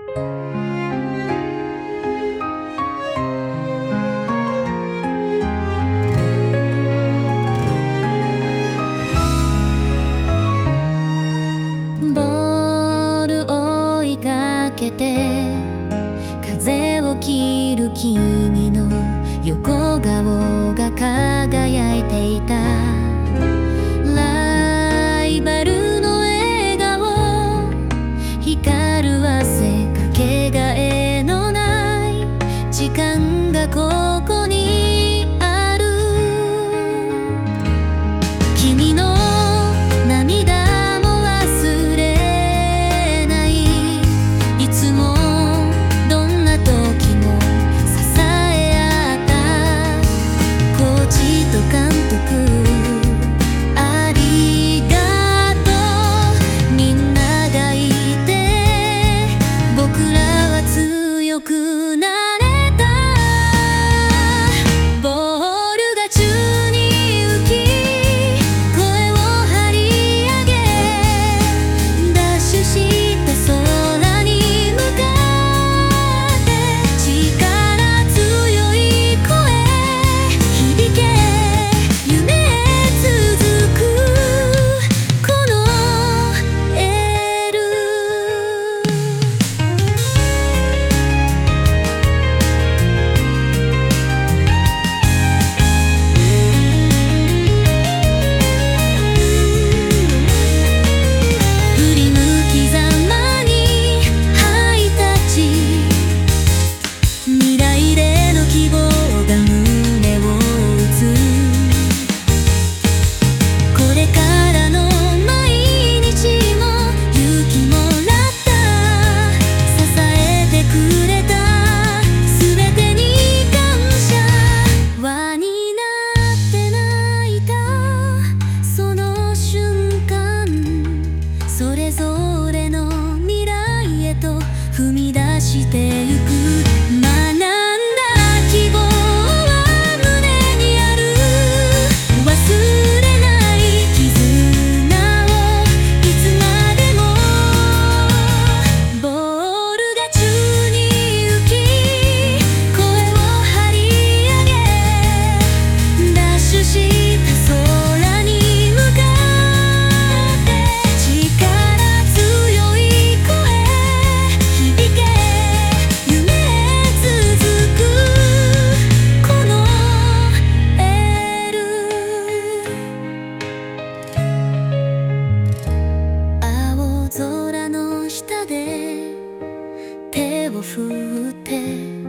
ボール追いかけて風を切る君の横顔が輝いていた。ライバルの笑顔、光る汗かけがえのない時間がここにある。君の涙も忘れない。いつもどんな時も支え合ったコーチと監督、ありがとう。みんながいて僕らは強くなれた。ボールが宙に浮き声を張り上げ、ダッシュした空に向かって力強い声響け、夢へ続くこのエール。振り向きざまにハイタッチ、未来での希望が胸を打つ。これからの毎日も勇気もらった。支えてくれた全てに感謝。輪になって泣いたその瞬間、それぞれの未来へと踏み出してゆく。学んだ希望は胸にある。忘れない絆をいつまでも。ボールが宙に浮き声を張り上げ、ダッシュした空に向かって力強い声響け、夢へ続くこのエール。青空の下で手を振って